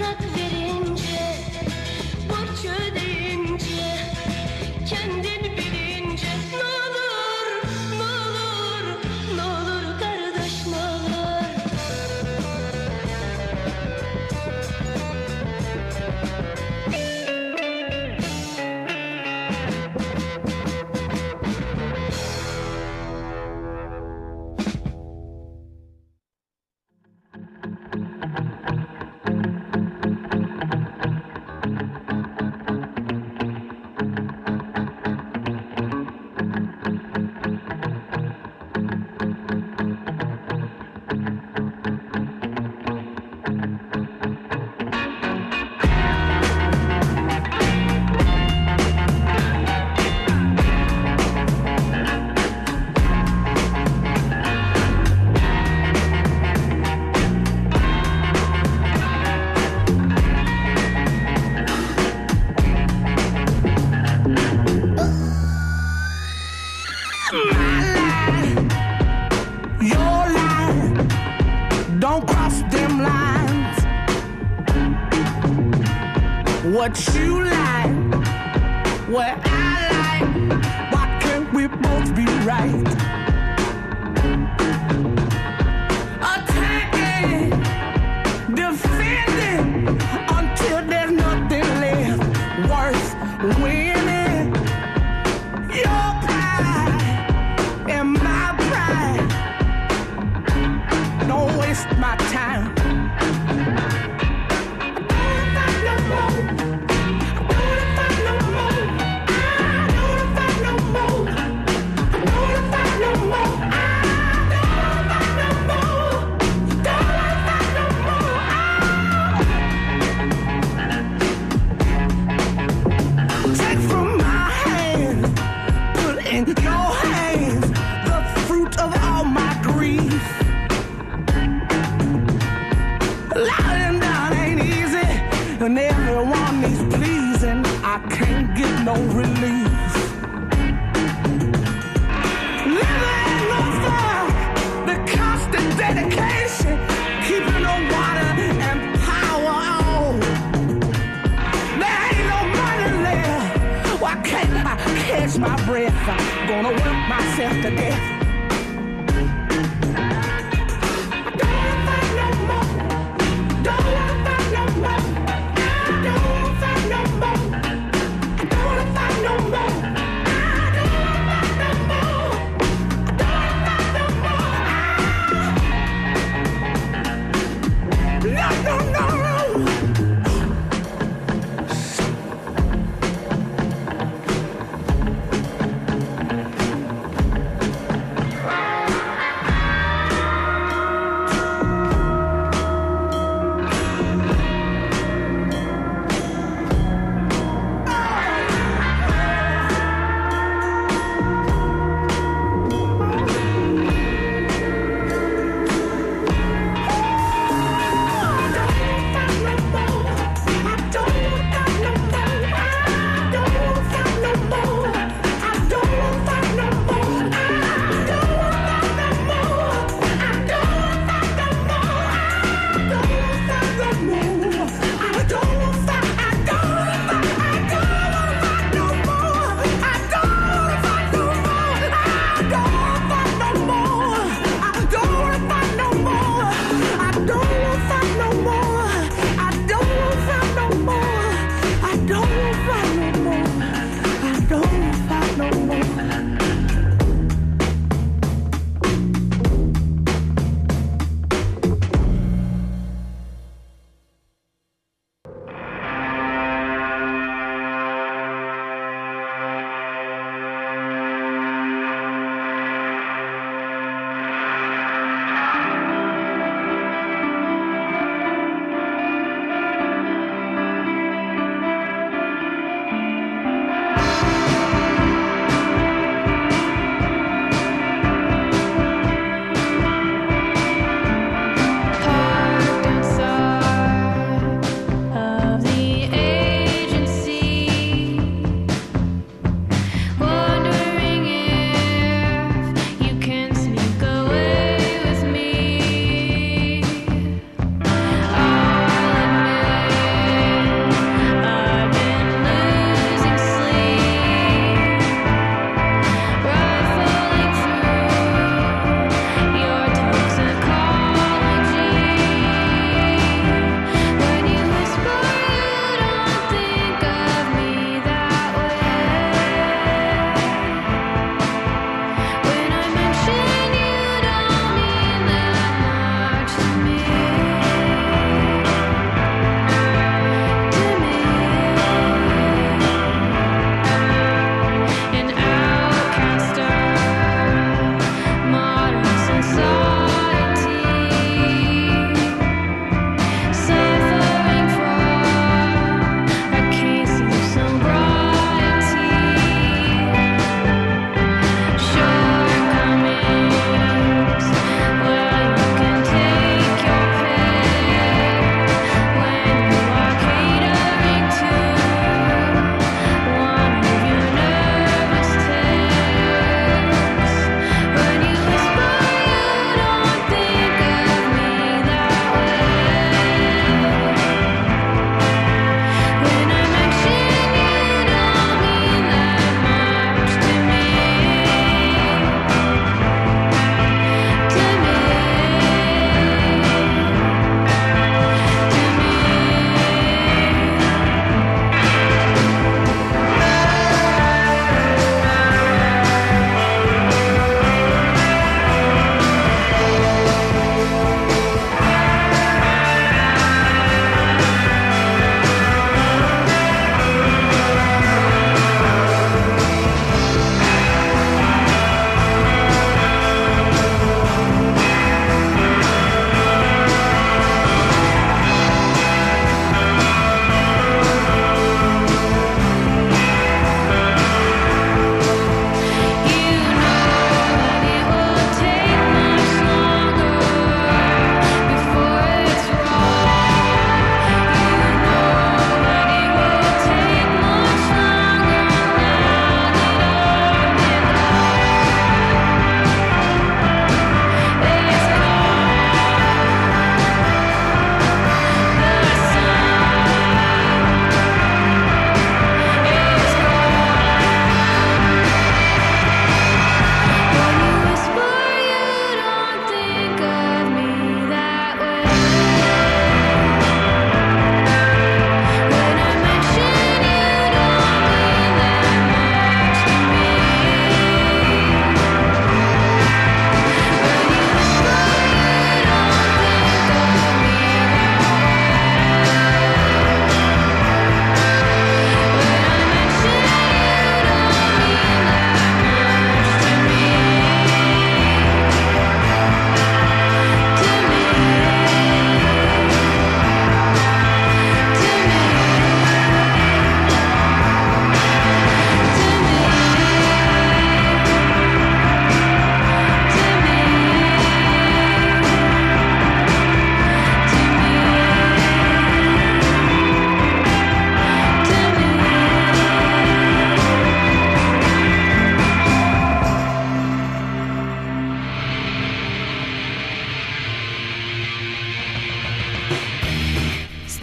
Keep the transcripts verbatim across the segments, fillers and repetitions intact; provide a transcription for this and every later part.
What you like, what I like, why can't we both be right? Attacking, defending, until there's nothing left worth winning. Your pride and my pride, don't waste my time. And everyone is pleasing, I can't get no relief. Living in no fire, the constant dedication, keeping the water and power on. There ain't no money left, why can't I catch my breath? I'm gonna work myself to death.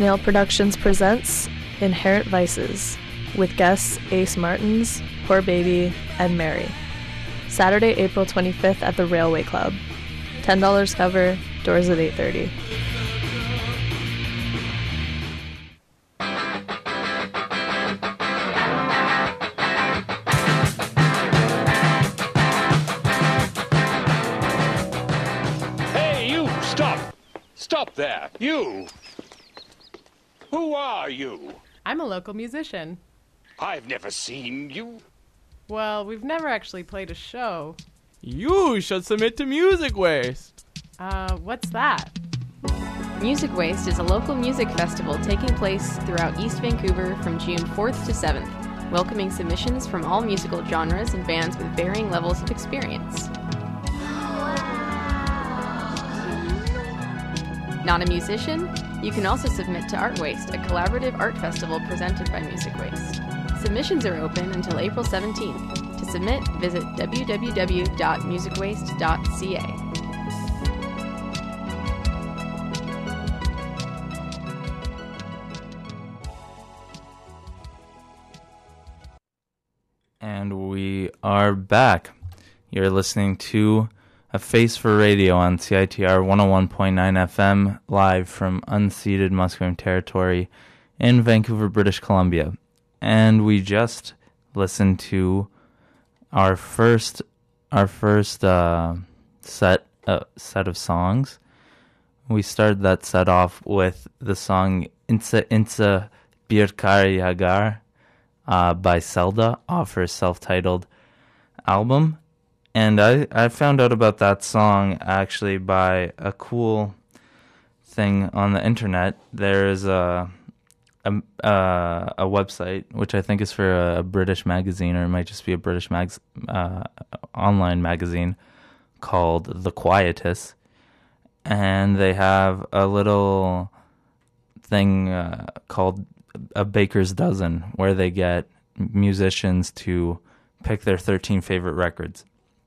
Mail Productions presents Inherent Vices with guests Ace Martins, Poor Baby, and Mary. Saturday, April twenty-fifth at the Railway Club. ten dollars cover, doors at eight thirty. Stop there, you! Who are you? I'm a local musician. I've never seen you. Well, we've never actually played a show. You should submit to Music Waste. Uh, what's that? Music Waste is a local music festival taking place throughout East Vancouver from June fourth to seventh, welcoming submissions from all musical genres and bands with varying levels of experience. Not a musician? You can also submit to Art Waste, a collaborative art festival presented by Music Waste. Submissions are open until April seventeenth. To submit, visit w w w dot music waste dot c a. And we are back. You're listening to A Face for Radio on C I T R one oh one point nine F M, live from unceded Musqueam territory in Vancouver, British Columbia. And we just listened to our first our first uh, set uh, set of songs. We started that set off with the song Insa Insa Birkar Yagar uh, by Selda off her self-titled album. And I, I found out about that song actually by a cool thing on the internet. There is a, a, a, a website, which I think is for a, a British magazine, or it might just be a British mag, uh, online magazine, called The Quietus. And they have a little thing uh, called a Baker's Dozen, where they get musicians to pick their thirteen favorite records.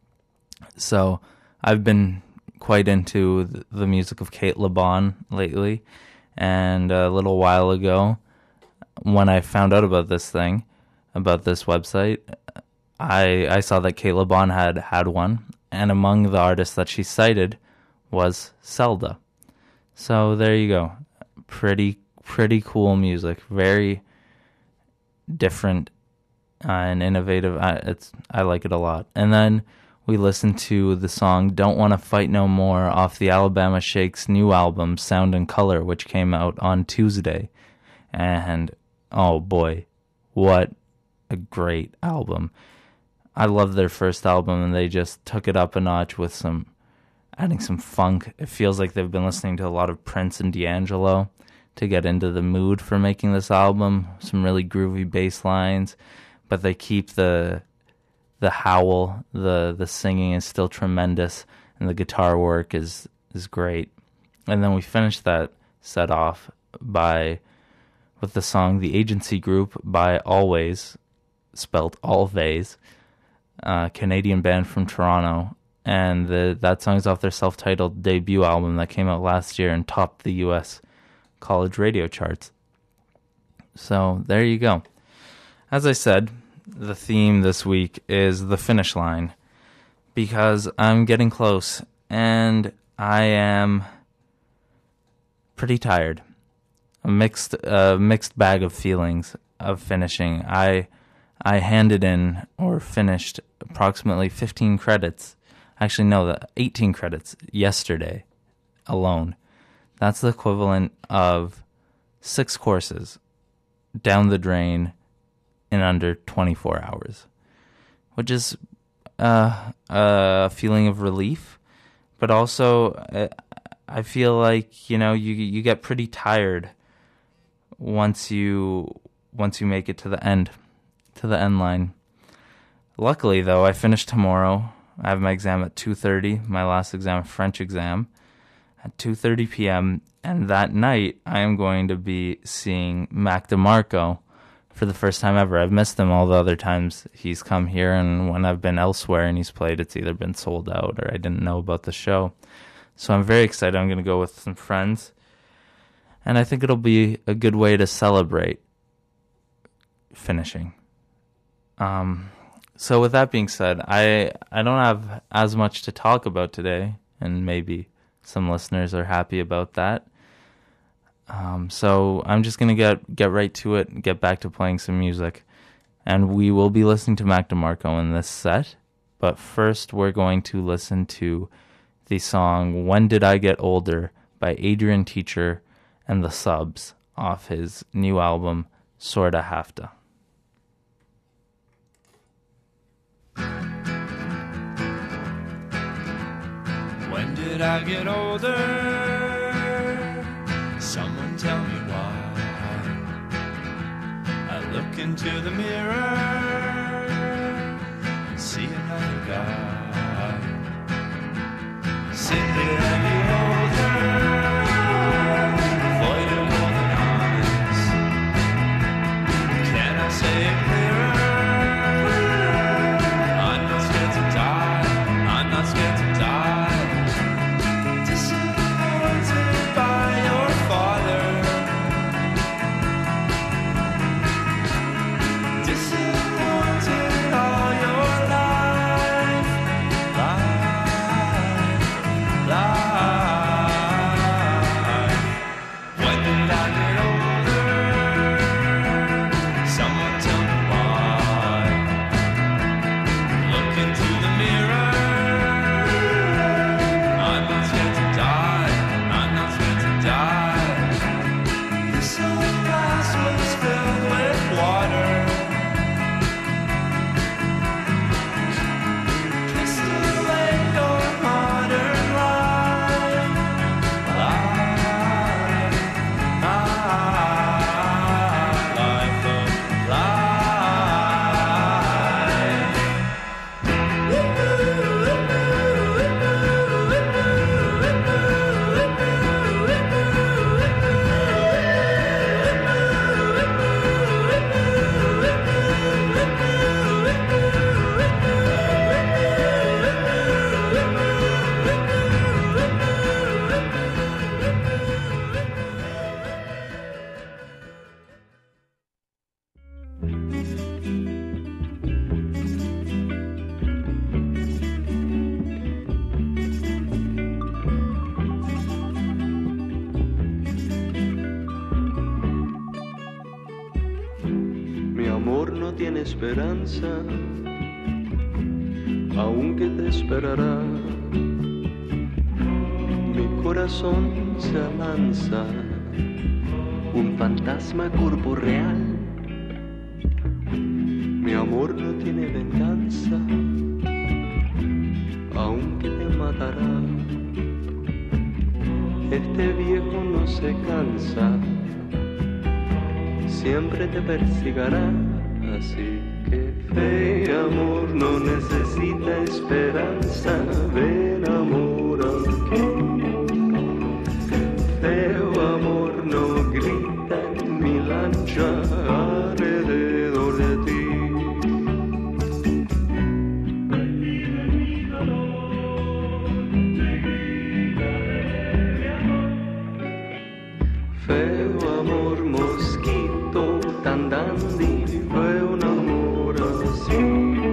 So I've been quite into the music of Kate LeBon lately, and a little while ago, when I found out about this thing, about this website, I I saw that Kate LeBon had had one, and among the artists that she cited was Selda. So there you go. Pretty pretty cool music, very different uh, and innovative. I, it's I like it a lot. And then we listened to the song Don't Wanna Fight No More off the Alabama Shakes' new album, Sound and Color, which came out on Tuesday. And, oh boy, what a great album. I love their first album, and they just took it up a notch with some, adding some funk. It feels like they've been listening to a lot of Prince and D'Angelo to get into the mood for making this album. Some really groovy bass lines, but they keep the... The howl, the the singing is still tremendous, and the guitar work is, is great. And then we finished that set off by with the song The Agency Group by Always, spelled Always, a Canadian band from Toronto. And the, that song is off their self-titled debut album that came out last year and topped the U S college radio charts. So there you go. As I said, the theme this week is the finish line, because I'm getting close and I am pretty tired. A mixed, uh, mixed bag of feelings of finishing. I, I handed in or finished approximately fifteen credits. Actually, no, the eighteen credits yesterday alone. That's the equivalent of six courses down the drain in under twenty-four hours, which is uh, a feeling of relief, but also uh, I feel like, you know, you you get pretty tired once you once you make it to the end, to the end line. Luckily, though, I finished tomorrow. I have my exam at two thirty, my last exam, French exam, at two thirty p.m., and that night I am going to be seeing Mac DeMarco for the first time ever. I've missed him all the other times he's come here, and when I've been elsewhere and he's played, it's either been sold out or I didn't know about the show. So I'm very excited. I'm going to go with some friends. And I think it'll be a good way to celebrate finishing. Um, so with that being said, I I don't have as much to talk about today, and maybe some listeners are happy about that. Um, so I'm just gonna get get right to it and get back to playing some music, and we will be listening to Mac DeMarco in this set. But first, we're going to listen to the song "When Did I Get Older" by Adrian Teacher and the Subs off his new album Sorta Hafta. When did I get older? Someone tell me why. I look into the mirror and see another guy. Sit there and behold her. Say it clearer. I'm not scared to die. I'm not scared to die. Disappointed by your father. Disappointed all your life. Life. Life. When did I get older? Someone tell me why. Look into the mirror. I'm not scared to die. I'm not scared to die. This old glass was filled with water. Kissed away your modern life. Life. Life. Mi amor no tiene esperanza, aunque te esperará. Mi corazón se alanza, un fantasma corporeal. Mi amor no tiene venganza, aunque te matará. Este viejo no se cansa, siempre te persigará. Así que fe, amor, no necesita esperanza. Ven, amor, aquí. Feo amor no grita en mi lancha alrededor de ti. Feo amor, mosquito tan dandy, fue un amor así.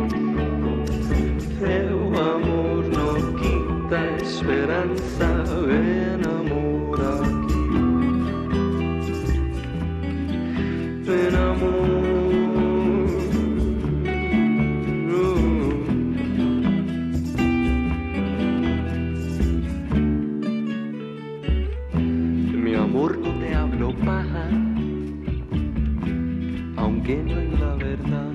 Feo amor no quita esperanza, ven amor aquí. Ven amor. Mi amor, no te hablo paja, aunque no es la verdad.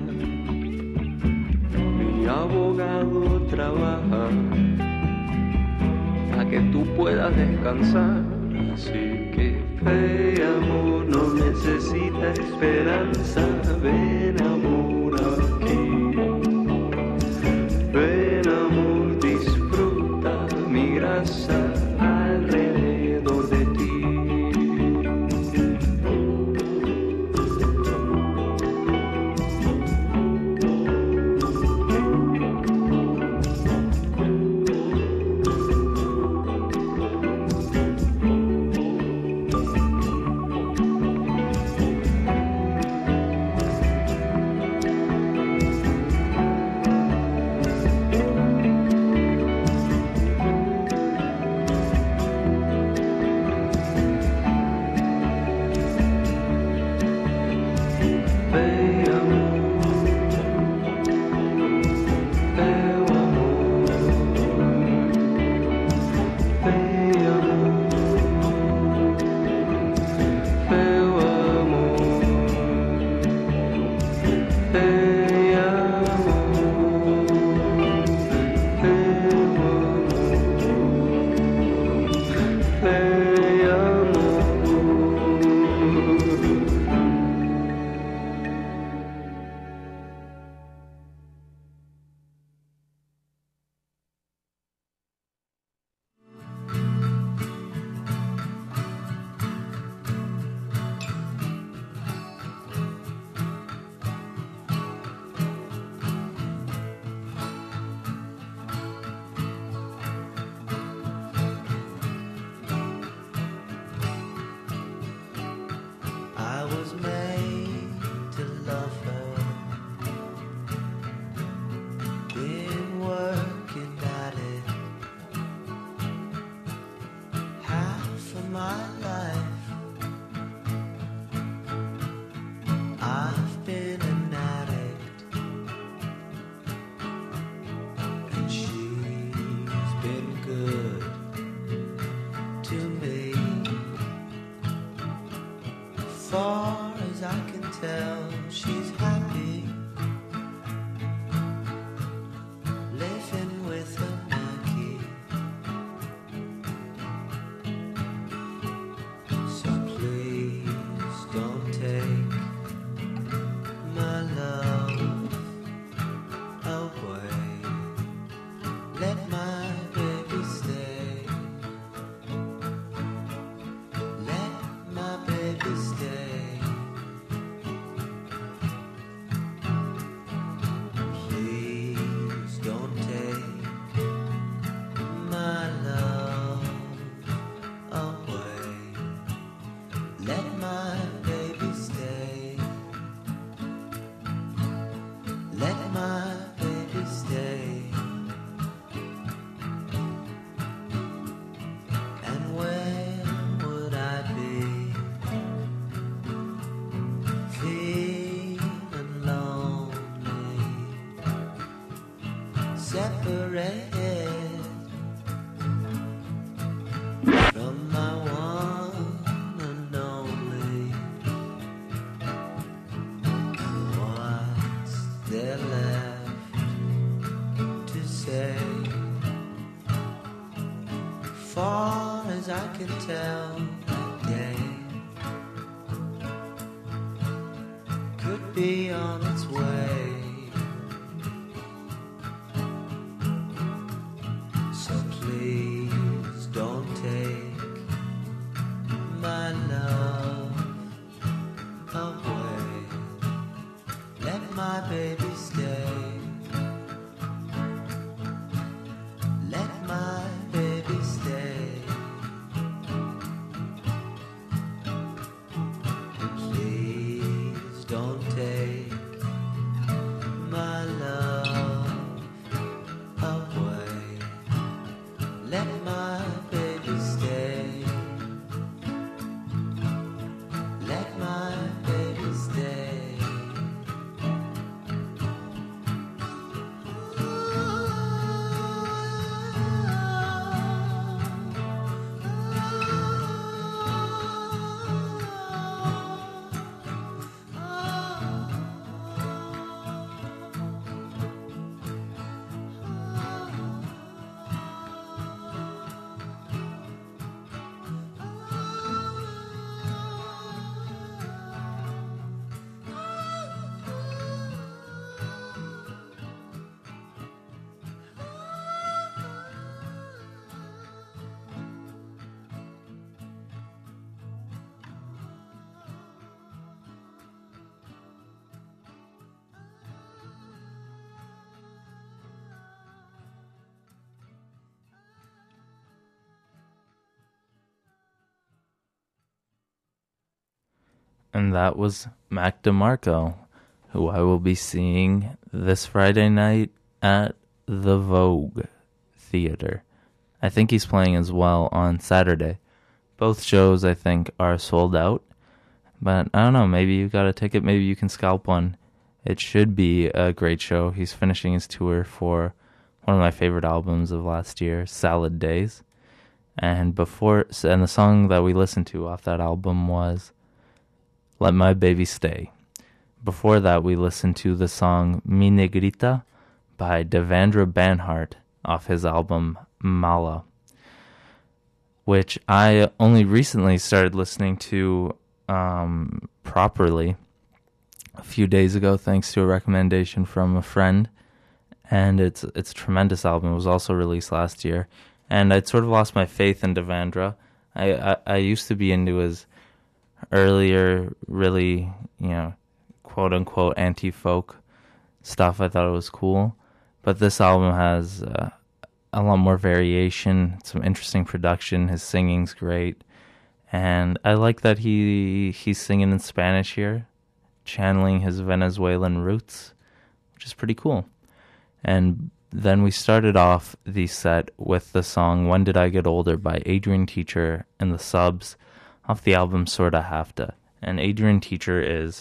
Mi abogado trabaja para que tú puedas descansar. Así que fe, amor, no necesita esperanza. Ven, amor, aquí. Ven, amor, disfruta mi grasa alrededor de ti. far as I can tell, she's happy, living with her Maggie. So please don't take my love away. Let my baby stay. Let my baby stay. Please don't take my love away. Let my baby stay. Let my baby stay. And where would I be? Feeling lonely, separated from my one and only. What's there left to say? Far as I can tell, that day could be on its way. So please don't take my love away. Let my baby stay. Let my baby stay. Please don't take my love away. Let my baby stay. Let my baby stay. And that was Mac DeMarco, who I will be seeing this Friday night at the Vogue Theater. I think he's playing as well on Saturday. Both shows, I think, are sold out. But I don't know, maybe you got a ticket, maybe you can scalp one. It should be a great show. He's finishing his tour for one of my favorite albums of last year, Salad Days. And before, and the song that we listened to off that album was Let My Baby Stay. Before that, we listened to the song Mi Negrita by Devendra Banhart off his album Mala, which I only recently started listening to um, properly a few days ago, thanks to a recommendation from a friend. And it's it's a tremendous album. It was also released last year. And I'd sort of lost my faith in Devendra. I, I, I used to be into his earlier, really, you know, quote-unquote anti-folk stuff. I thought it was cool. But this album has uh, a lot more variation, some interesting production. His singing's great. And I like that he he's singing in Spanish here, channeling his Venezuelan roots, which is pretty cool. And then we started off the set with the song When Did I Get Older by Adrian Teacher and the Subs off the album Sorta Hafta. And Adrian Teacher is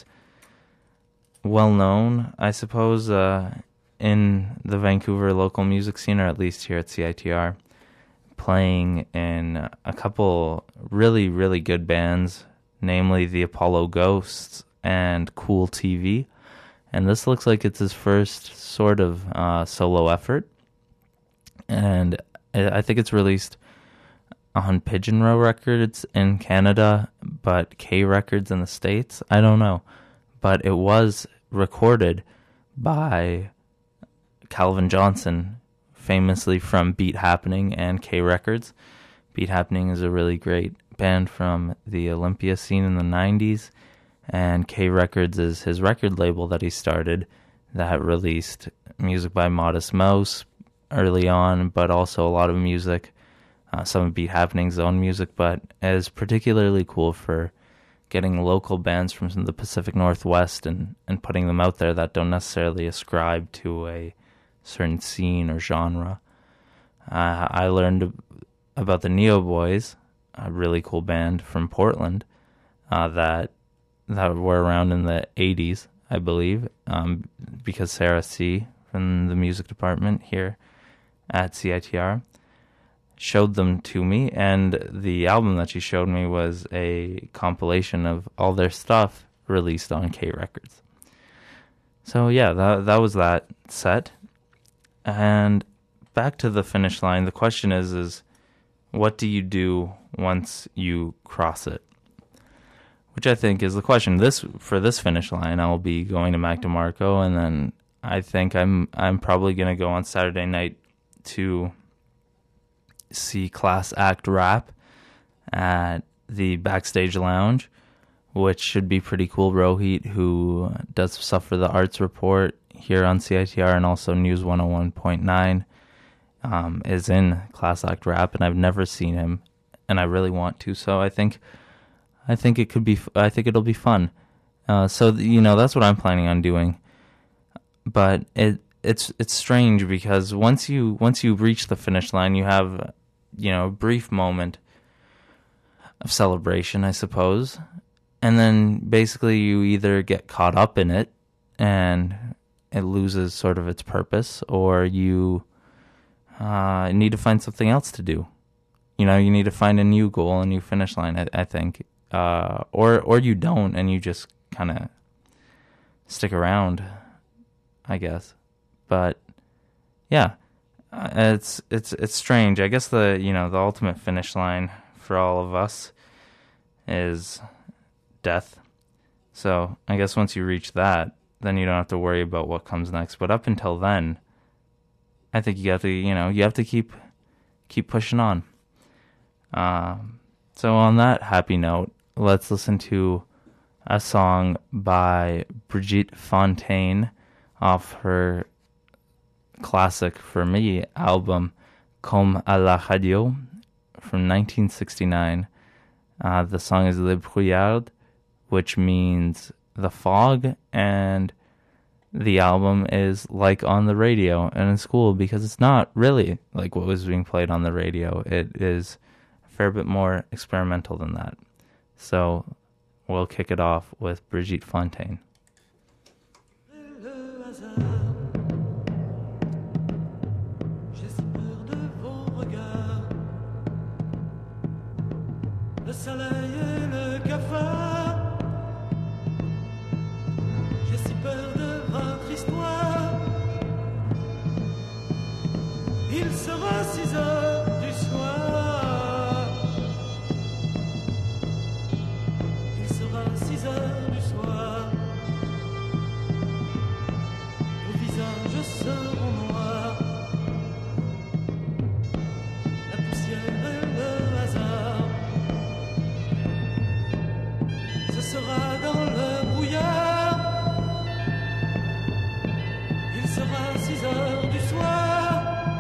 well known, I suppose, uh, in the Vancouver local music scene, or at least here at C I T R, playing in a couple really, really good bands namely the Apollo Ghosts and Cool T V. And this looks like it's his first sort of uh, solo effort. And I think it's released on Pigeon Row Records in Canada, but K Records in the States. I don't know. But it was recorded by Calvin Johnson, famously from Beat Happening and K Records. Beat Happening is a really great band from the Olympia scene in the nineties, and K Records is his record label that he started that released music by Modest Mouse early on, but also a lot of music, uh, some of Beat Happening's own music, but is particularly cool for getting local bands from the Pacific Northwest and, and putting them out there that don't necessarily ascribe to a certain scene or genre. Uh, I learned about the Neo Boys, a really cool band from Portland uh, that that were around in the eighties, I believe, um, because Sarah C. from the music department here at C I T R showed them to me, and the album that she showed me was a compilation of all their stuff released on K Records. So yeah, that that was that set. And back to the finish line, the question is, is what do you do once you cross it? Which I think is the question. This for this finish line, I'll be going to Mac DeMarco, and then I think I'm I'm probably going to go on Saturday night to see Class Act Rap at the Backstage Lounge, which should be pretty cool. Rohit, who does stuff for the Arts Report here on C I T R and also News one oh one point nine, um, is in Class Act Rap, and I've never seen him, and I really want to. So I think, I think it could be. I think it'll be fun. Uh, so you know, that's what I'm planning on doing. But it it's it's strange because once you once you reach the finish line, you have, you know, a brief moment of celebration, I suppose, and then basically you either get caught up in it and it loses sort of its purpose, or you uh, need to find something else to do. You know, you need to find a new goal, a new finish line, I, I think, uh, or or you don't, and you just kind of stick around, I guess. But yeah, uh, it's it's it's strange. I guess the you know the ultimate finish line for all of us is death. So I guess once you reach that, then you don't have to worry about what comes next. But up until then, I think you have to you know you have to keep keep pushing on. Um, so on that happy note, let's listen to a song by Brigitte Fontaine off her classic, for me, album Comme à la radio from nineteen sixty-nine. Uh, the song is Le Brouillard, which means the fog, and the album is like on the radio. And it's cool because it's not really like what was being played on the radio. It is a fair bit more experimental than that. So we'll kick it off with Brigitte Fontaine. Le soleil et le cafard. J'ai si peur de votre histoire. Il sera six heures du soir. Il sera six heures du soir. Vos visages seront noirs. La poussière et le hasard. Ce sera dans le brouillard. Il sera six heures du soir.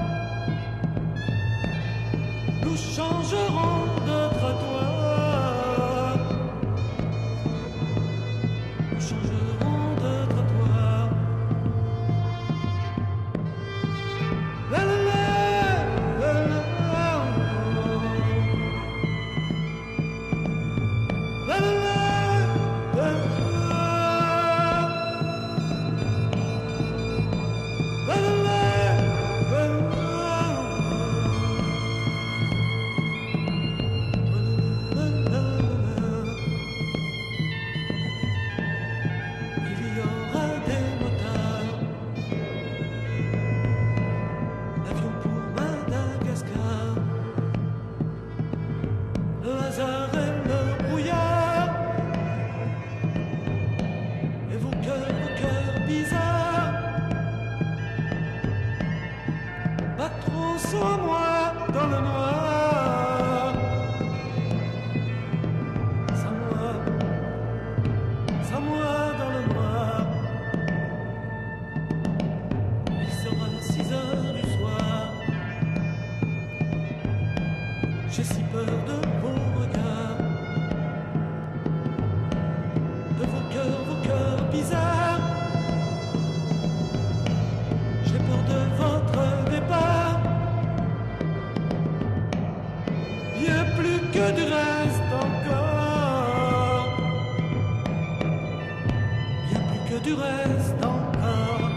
Nous changerons de trottoir. Nous changerons de trottoir. La la la, la la la, la la la. bizarres battront sans moi dans le noir. Sans moi, sans moi dans le noir. Il sera six heures du soir. J'ai si peur de vos regards, de vos cœurs, vos cœurs bizarres. J'ai peur de votre départ. Bien plus que du reste encore. Bien plus que du reste encore.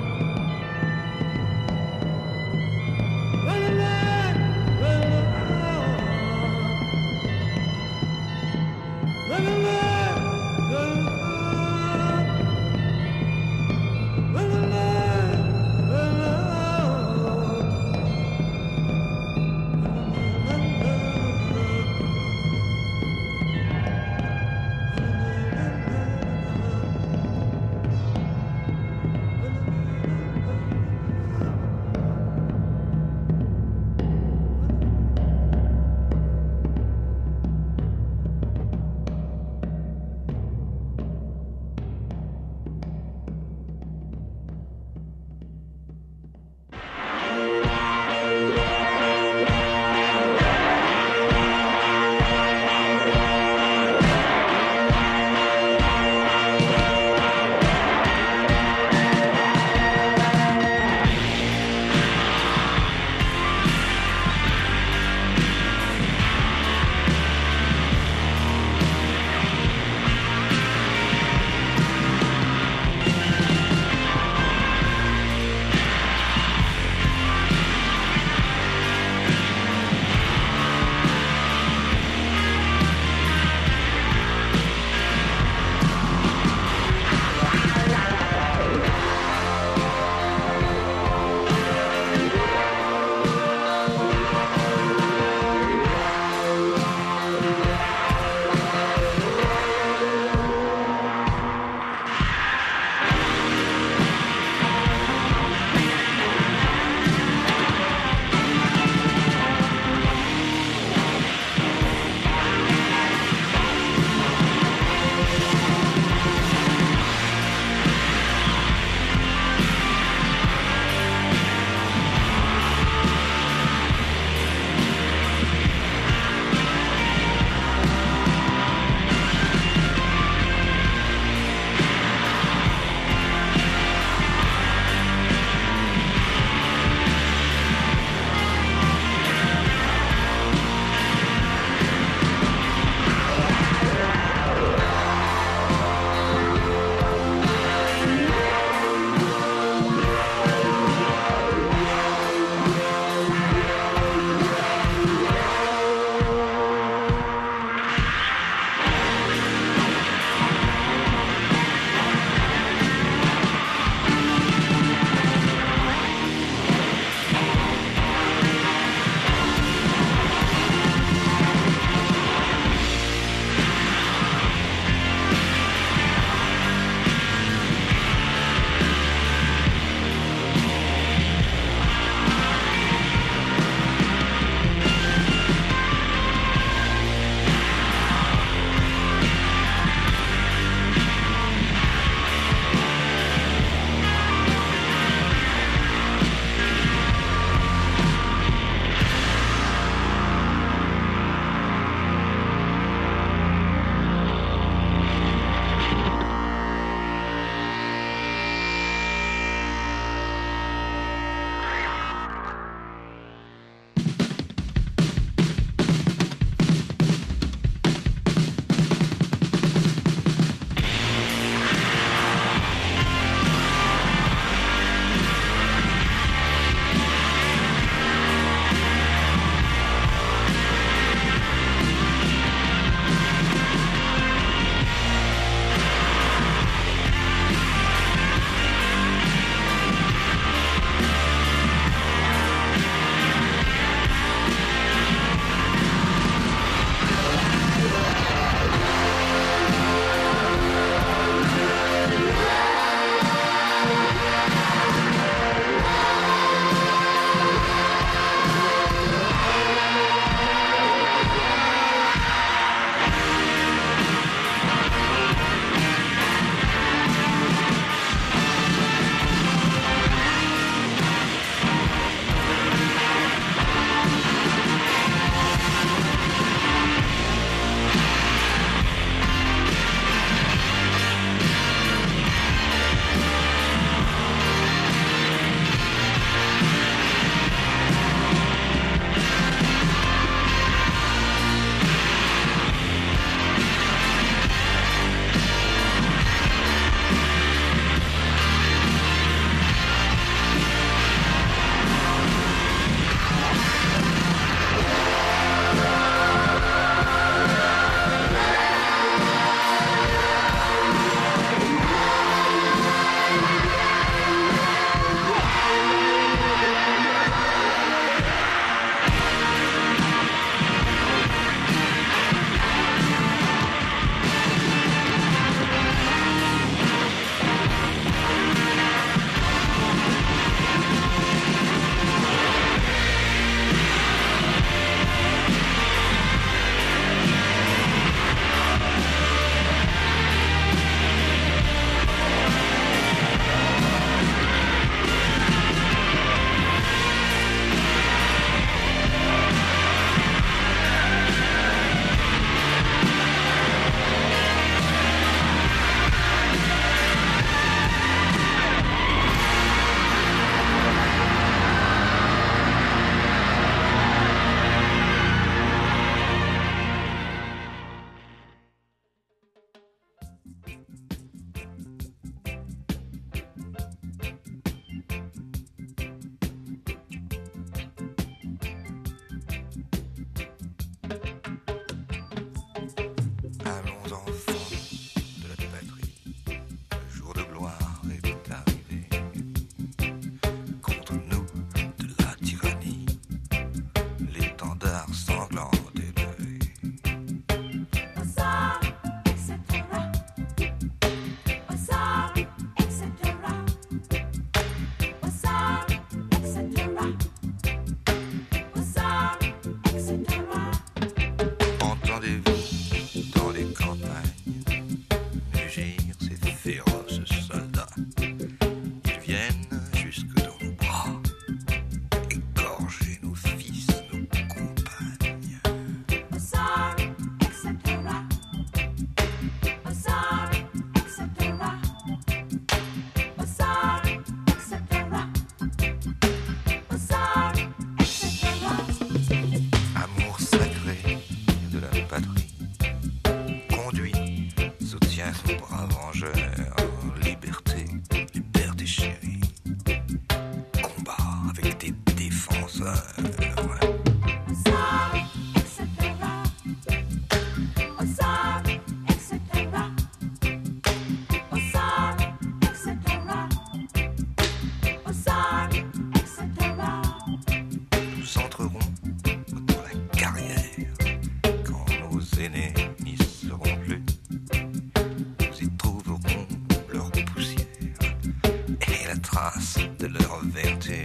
de leur vertu.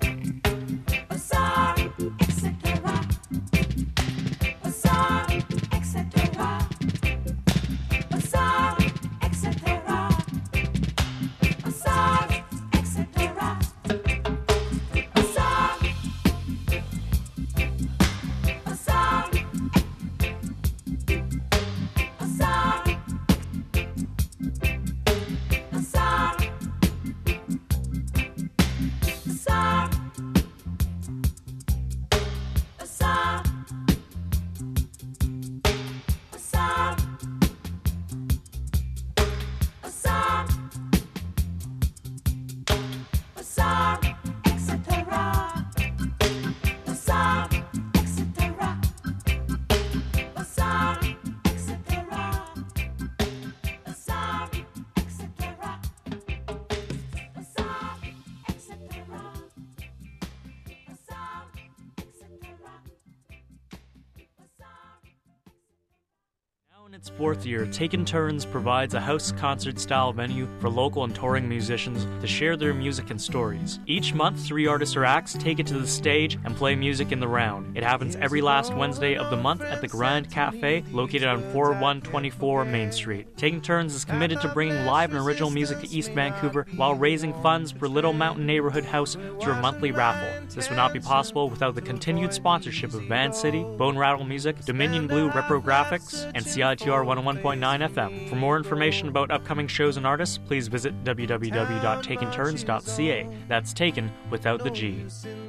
In its fourth year, Taken Turns provides a house concert-style venue for local and touring musicians to share their music and stories. Each month, three artists or acts take it to the stage and play music in the round. It happens every last Wednesday of the month at the Grand Cafe, located on four one two four Main Street. Taken Turns is committed to bringing live and original music to East Vancouver while raising funds for Little Mountain Neighborhood House through a monthly raffle. This would not be possible without the continued sponsorship of Van City, Bone Rattle Music, Dominion Blue Reprographics, and C I T R one oh one point nine F M. For more information about upcoming shows and artists, please visit w w w dot taken turns dot c a. That's Taken without the G.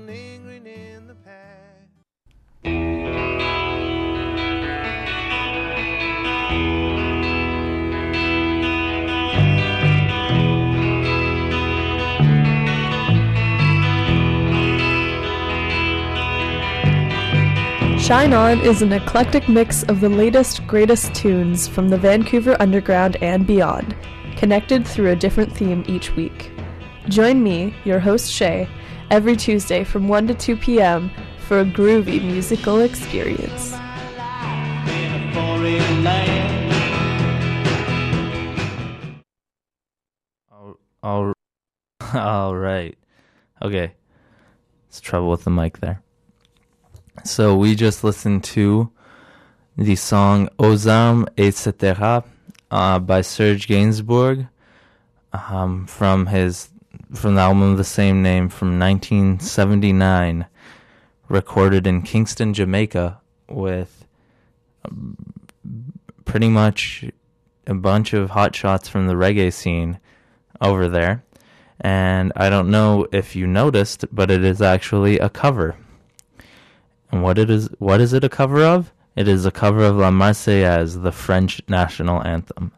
Shine On is an eclectic mix of the latest, greatest tunes from the Vancouver Underground and beyond, connected through a different theme each week. Join me, your host Shay, every Tuesday from one to two p.m. for a groovy musical experience. All, all right. Okay. It's trouble with the mic there. So we just listened to the song Aux Armes, et cetera uh, by Serge Gainsbourg um, from his from the album of the same name from nineteen seventy-nine, recorded in Kingston, Jamaica, with pretty much a bunch of hotshots from the reggae scene over there. And I don't know if you noticed, but it is actually a cover. And what it is, what is it a cover of? It is a cover of La Marseillaise, the French national anthem.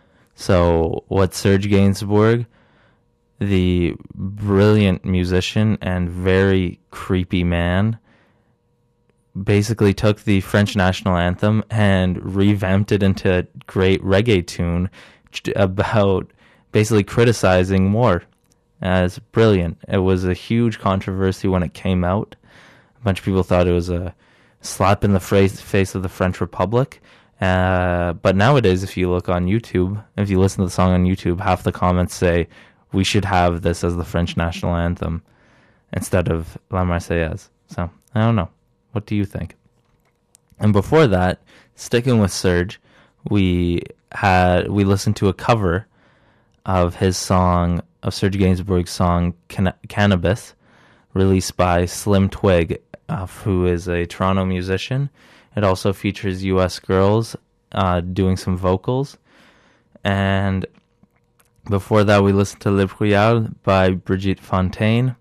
So what Serge Gainsbourg, the brilliant musician and very creepy man, basically took the French national anthem and revamped it into a great reggae tune about basically criticizing war. Uh, it's brilliant. It was a huge controversy when it came out. A bunch of people thought it was a slap in the face of the French Republic. Uh, but nowadays, if you look on YouTube, if you listen to the song on YouTube, half the comments say, we should have this as the French national anthem instead of La Marseillaise. So, I don't know. What do you think? And before that, sticking with Serge, we had we listened to a cover of his song, of Serge Gainsbourg's song, Can- Cannabis, released by Slim Twig, uh, who is a Toronto musician. It also features U S girls uh, doing some vocals. And before that, we listened to Le Brouillard by Brigitte Fontaine,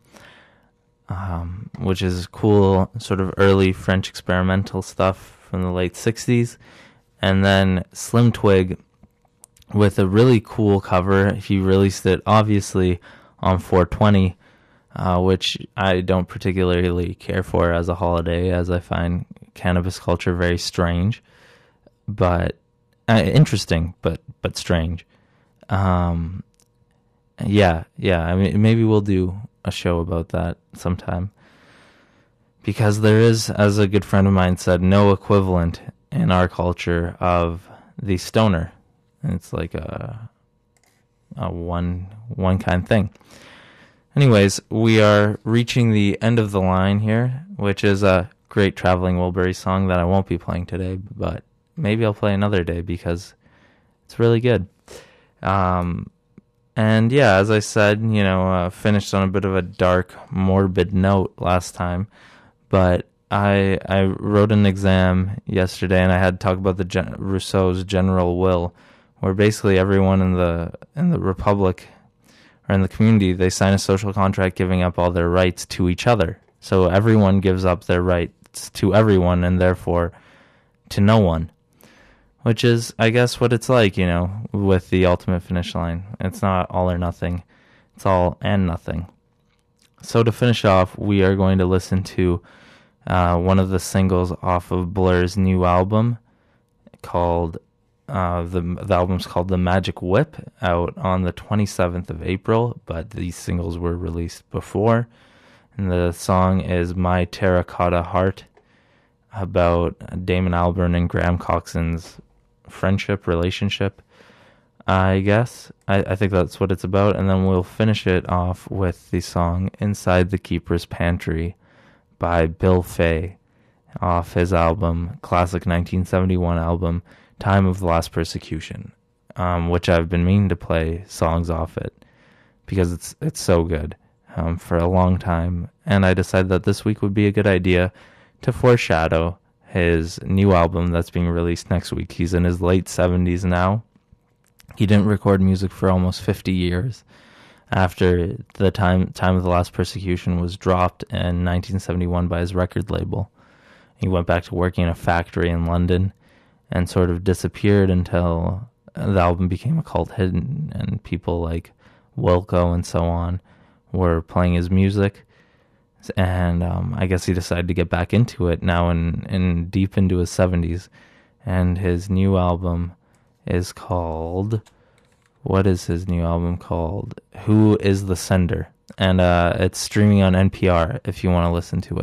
um, which is cool, sort of early French experimental stuff from the late sixties. And then Slim Twig with a really cool cover. He released it, obviously, on four twenty, uh, which I don't particularly care for as a holiday, as I find cannabis culture very strange, but uh, interesting, but but strange. Um, yeah, yeah. I mean, maybe we'll do a show about that sometime, because there is, as a good friend of mine said, no equivalent in our culture of the stoner. It's like a a one one kind thing. Anyways, we are reaching the end of the line here, which is a great Traveling Wilbury song that I won't be playing today, but maybe I'll play another day because it's really good. Um, and yeah, as I said, you know, uh, finished on a bit of a dark, morbid note last time, but I I wrote an exam yesterday, and I had to talk about the Gen- Rousseau's General Will, where basically everyone in the in the Republic or in the community, they sign a social contract giving up all their rights to each other. So everyone gives up their rights to everyone, and therefore to no one. Which is, I guess, what it's like, you know, with the ultimate finish line. It's not all or nothing. It's all and nothing. So to finish off, we are going to listen to uh, one of the singles off of Blur's new album called, uh, the, the album's called The Magic Whip, out on the twenty-seventh of April, but these singles were released before. And the song is My Terracotta Heart, about Damon Albarn and Graham Coxon's friendship, relationship, I guess. I, I think that's what it's about. And then we'll finish it off with the song Inside the Keeper's Pantry by Bill Fay, off his album, classic nineteen seventy-one album, Time of the Last Persecution, um, which I've been meaning to play songs off it because it's it's so good um, for a long time. And I decided that this week would be a good idea to foreshadow his new album that's being released next week. He's in his late seventies now. He didn't record music for almost fifty years after the time time of the Last Persecution was dropped in nineteen seventy-one by his record label. He went back to working in a factory in London and sort of disappeared until the album became a cult hit, and people like Wilco and so on were playing his music. And um, I guess he decided to get back into it now in, in deep into his seventies. And his new album is called... What is his new album called? Who is the Sender? And uh, it's streaming on N P R if you want to listen to it.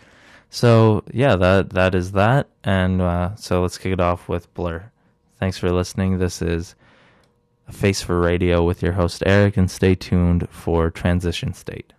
So, yeah, that that is that. And uh, so let's kick it off with Blur. Thanks for listening. This is A Face for Radio with your host, Eric, and stay tuned for Transition State.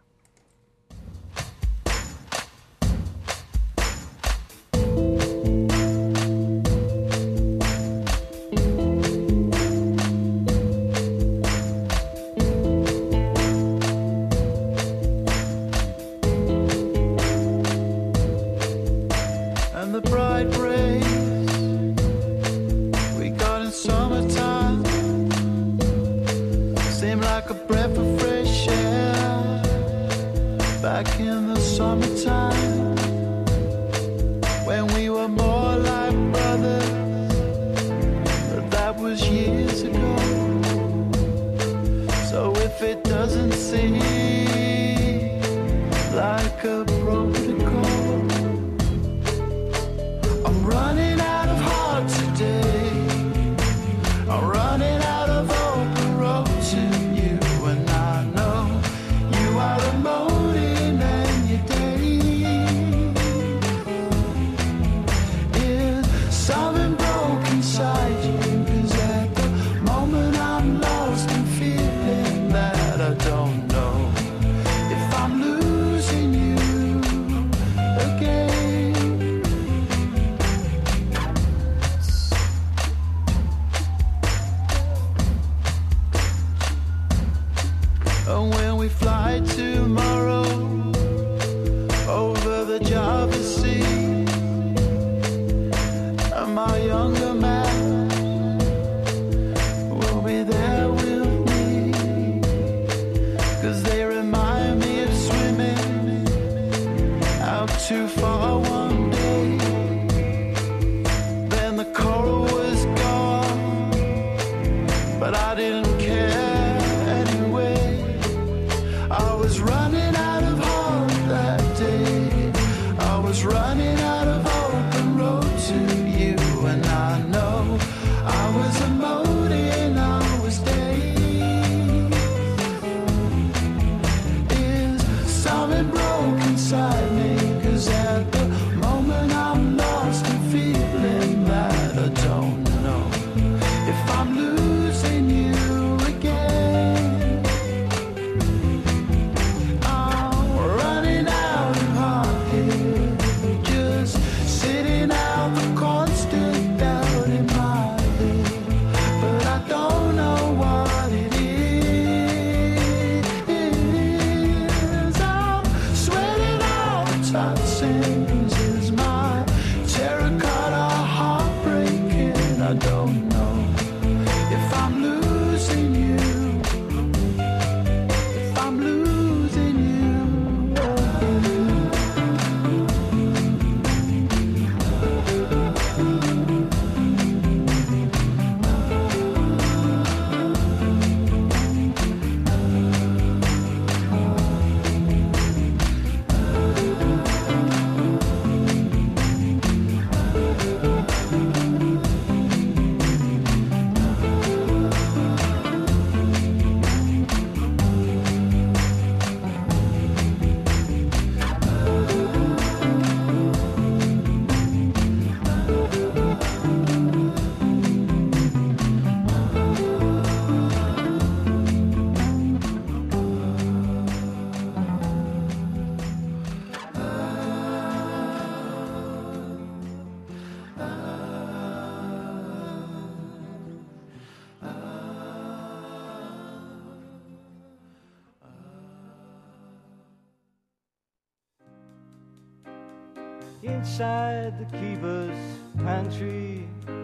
inside the keeper's pantry,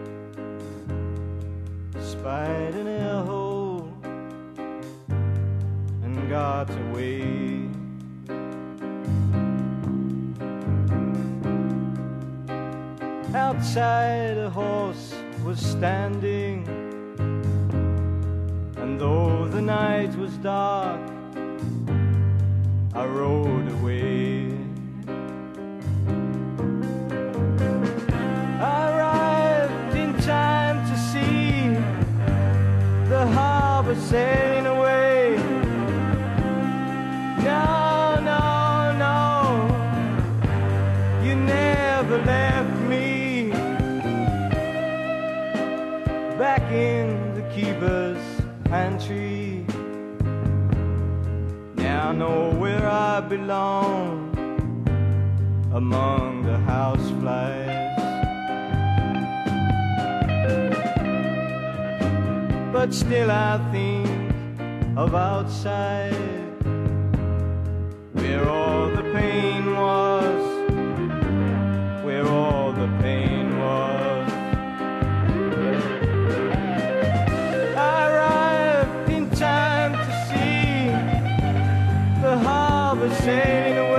spied an air hole and got away. Outside a horse was standing, and though the night was dark, I rode away. I arrived in time to see the harbor sailing away. No, no, no, you never left me. Back in the keeper's pantry, now I know where I belong, among the houseflies. But still I think of outside, where all the pain was, where all the pain was. I arrived in time to see the harbor sailing away.